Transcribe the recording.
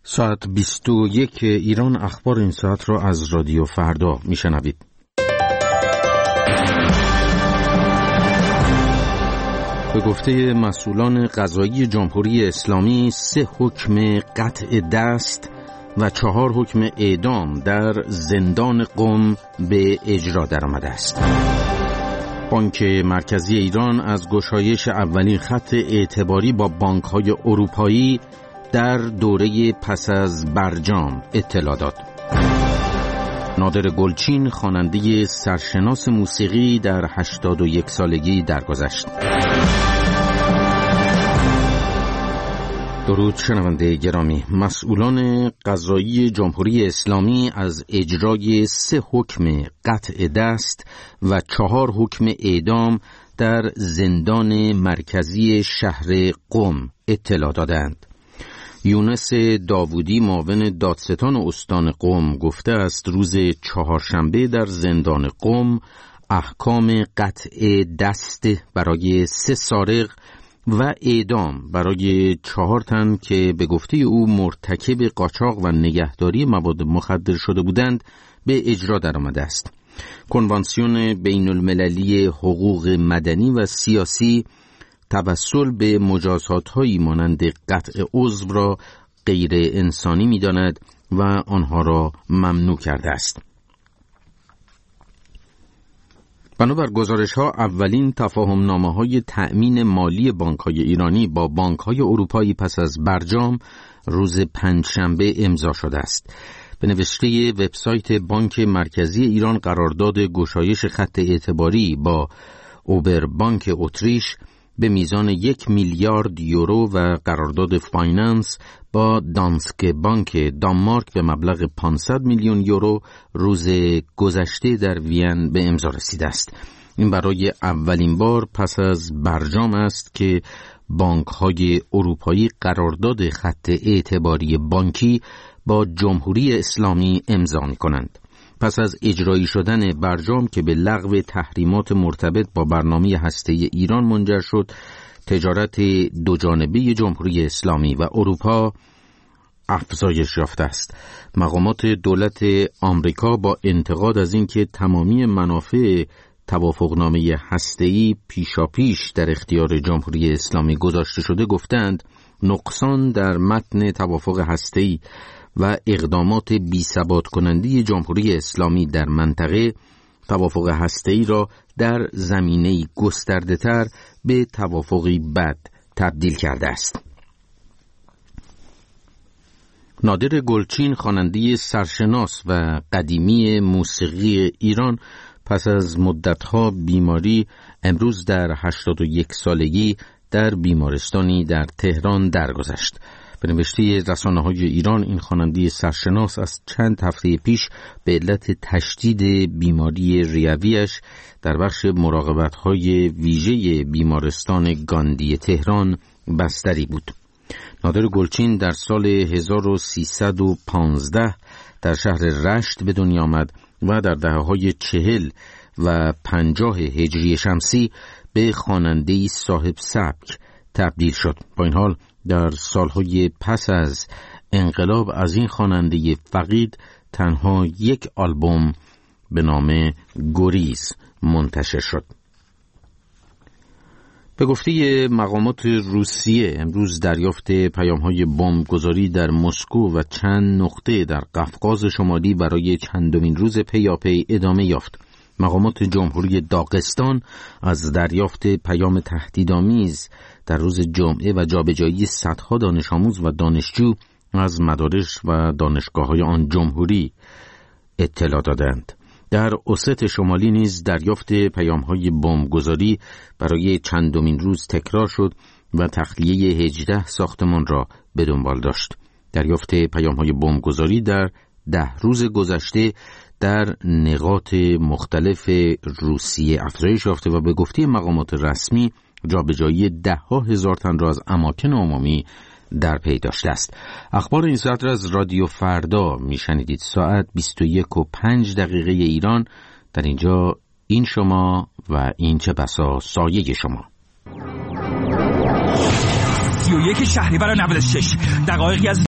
ساعت 21 ایران اخبار این ساعت را از رادیو فردا میشنوید. به گفته مسئولان قضایی جمهوری اسلامی 3 حکم قطع دست و 4 حکم اعدام در زندان قم به اجرا درآمده است. بانک مرکزی ایران از گشایش اولین خط اعتباری با بانک‌های اروپایی در دوره پس از برجام اطلاع داد. نادر گلچین خواننده سرشناس موسیقی در 81 سالگی درگذشت. درود شنونده گرامی، مسئولان قضایی جمهوری اسلامی از اجرای 3 حکم قطع دست و 4 حکم اعدام در زندان مرکزی شهر قم اطلاع دادند. یونس داوودی معاون دادستان استان قم گفته است روز چهارشنبه در زندان قم احکام قطع دست برای 3 سارق و اعدام برای 4 تن که به گفته او مرتکب قاچاق و نگهداری مواد مخدر شده بودند به اجرا درآمده است. کنوانسیون بین المللی حقوق مدنی و سیاسی توسل به مجازات‌هایی مانند قطع عضو را غیر انسانی می‌داند و آنها را ممنوع کرده است. بنابر گزارش‌ها اولین تفاهم‌نامه‌های تأمین مالی بانک‌های ایرانی با بانک‌های اروپایی پس از برجام روز پنجشنبه امضا شده است. به نوشته وبسایت بانک مرکزی ایران قرارداد گشایش خط اعتباری با اوبر بانک اتریش به میزان 1 میلیارد یورو و قرارداد فایننس با دانسکه بانک دانمارک به مبلغ 500 میلیون یورو روز گذشته در وین به امضا رسیده است. این برای اولین بار پس از برجام است که بانک‌های اروپایی قرارداد خط اعتباری بانکی با جمهوری اسلامی امضا می‌کنند. پس از اجرایی شدن برجام که به لغو تحریمات مرتبط با برنامه هسته‌ای ایران منجر شد، تجارت دوجانبه جمهوری اسلامی و اروپا افزایش یافته است. مقامات دولت آمریکا با انتقاد از اینکه تمامی منافع توافقنامه هسته‌ای پیشاپیش در اختیار جمهوری اسلامی گذاشته شده گفتند نقصان در متن توافق هسته‌ای و اقدامات بی‌ثبات کننده جمهوری اسلامی در منطقه توافق هسته‌ای را در زمینه‌ای گسترده‌تر به توافقی بد تبدیل کرده است. نادر گلچین خواننده سرشناس و قدیمی موسیقی ایران پس از مدت‌ها بیماری امروز در 81 سالگی در بیمارستانی در تهران درگذشت. به نوشته رسانه‌های ایران این خواننده سرشناس از چند هفته پیش به علت تشدید بیماری ریویش در بخش مراقبت‌های ویژه بیمارستان گاندی تهران بستری بود. نادر گلچین در سال 1315 در شهر رشت به دنیا آمد و در دهه‌های 40 و 50 هجری شمسی به خواننده‌ای صاحب سبک تبدیل شد. با این حال در سالهای پس از انقلاب از این خواننده فقید تنها 1 آلبوم به نام گریز منتشر شد. به گفته مقامات روسیه امروز دریافت پیام‌های بمبگذاری در مسکو و چند نقطه در قفقاز شمالی برای چندمین روز پیاپی ادامه یافت. مقامات جمهوری داغستان از دریافت پیام تهدیدآمیز در روز جمعه و جابجایی صدها دانش آموز و دانشجو از مدارس و دانشگاه‌های آن جمهوری اطلاع دادند. در اوست شمالی نیز دریافت پیام‌های بمبگذاری برای چندمین روز تکرار شد و تخلیه 18 ساختمان را به دنبال داشت. دریافت پیام‌های بمبگذاری در 10 روز گذشته در نقاط مختلف روسیه افزایش یافته و به گفته مقامات رسمی جابجایی 10,000 تن را از اماکن عمومی در پی داشته است. اخبار این ساعت را از رادیو فردا میشنیدید. ساعت 21:05 ایران. در اینجا این شما و این چه بسا سایه شما. 31 شهریور 96 دقایقی از